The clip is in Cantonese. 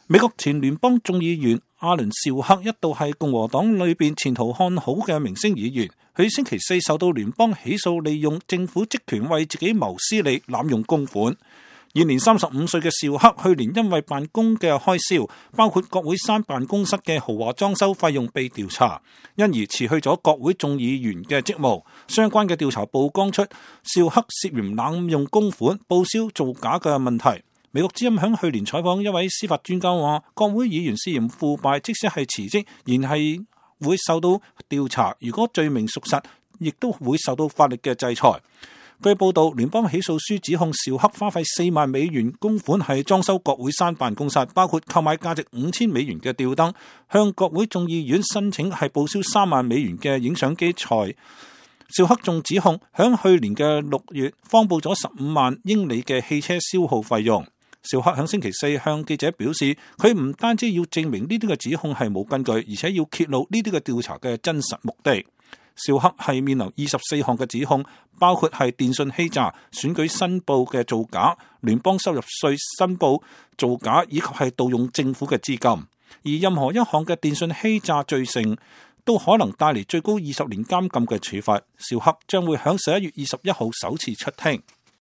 美國前聯邦眾議員阿倫紹克一度係共和黨裏邊前途看好嘅明星議員，佢星期四受到聯邦起訴，利用政府職權為自己謀私利、濫用公款。現年35歲嘅紹克，去年因為辦公嘅開銷，包括國會山辦公室嘅豪華裝修費用被調查，因而辭去咗國會眾議員嘅職務。相關嘅調查曝光出紹克涉嫌濫用公款、報銷造假嘅問題。美國之音響去年採訪一位司法專家話，國會議員涉嫌腐敗，即使係辭職，仍係會受到調查。如果罪名屬實，亦都會受到法律嘅制裁。據報道，聯邦起訴書指控紹克花費4萬美元公款係裝修國會山辦公室，包括購買價值5000美元嘅吊燈，向國會眾議院申請係報銷3萬美元嘅影相機材。紹克仲指控響去年嘅6月謊報咗15萬英里嘅汽車消耗費用。紹克響星期四向記者表示，佢唔單止要證明呢啲嘅指控係冇根據，而且要揭露呢啲嘅調查嘅真實目的。紹克係面臨24項嘅指控，包括係電信欺詐、選舉申報嘅造假、聯邦收入稅申報造假，以及係盜用政府嘅資金。而任何一項嘅電信欺詐罪成，都可能帶嚟最高20年監禁嘅處罰。紹克將會響11月21號首次出庭。